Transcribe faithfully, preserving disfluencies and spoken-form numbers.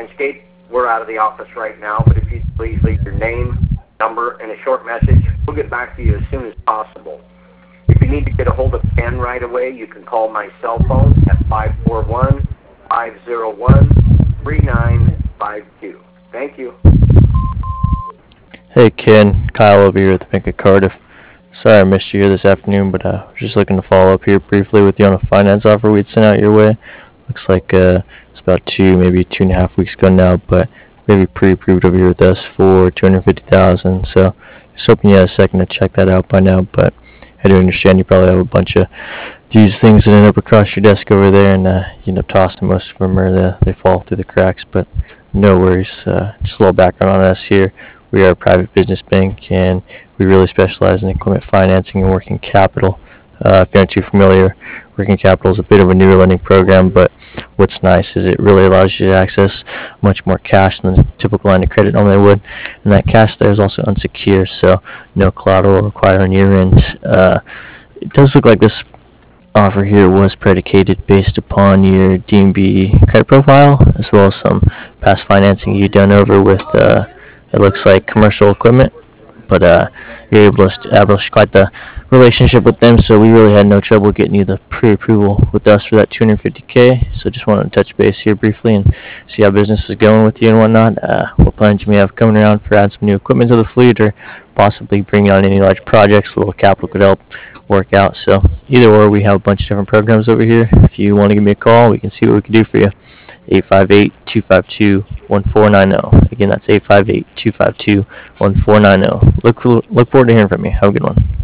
Landscape. We're out of the office right now, but if you please leave your name, number, and a short message, we'll get back to you as soon as possible. If you need to get a hold of Ken right away, you can call my cell phone at five four one, five zero one, three nine five two. Thank you. Hey Ken, Kyle over here at the Bank of Cardiff. Sorry I missed you here this afternoon, but uh, I was just looking to follow up here briefly with you on a finance offer we'd sent out your way. Looks like uh, it's about two, maybe two and a half weeks ago now, but maybe pre-approved over here with us for two hundred fifty thousand dollars. So just hoping you had a second to check that out by now, but I do understand you probably have a bunch of these things that end up across your desk over there, and uh, you end up tossing most of them, or they, they fall through the cracks, but no worries. Uh, just a little background on us here. We are a private business bank, and we really specialize in equipment financing and working capital. Uh, if you're not too familiar, working capital is a bit of a newer lending program, but what's nice is it really allows you to access much more cash than the typical line of credit normally would, and that cash there is also unsecured, so no collateral required on your end. Uh, it does look like this offer here was predicated based upon your D M B credit profile, as well as some past financing you've done over with, uh, it looks like commercial equipment, but uh, you're able to establish quite the relationship with them, so we really had no trouble getting you the pre-approval with us for that two hundred fifty K. So just wanted to touch base here briefly and see how business is going with you and whatnot. Uh, what plans you may have coming around for adding some new equipment to the fleet, or possibly bringing on any large projects. A little capital could help work out. So either or, we have a bunch of different programs over here. If you want to give me a call, we can see what we can do for you. eight five eight, two five two, one four nine zero. Again, that's eight five eight, two five two, one four nine zero. Look, look forward to hearing from you. Have a good one.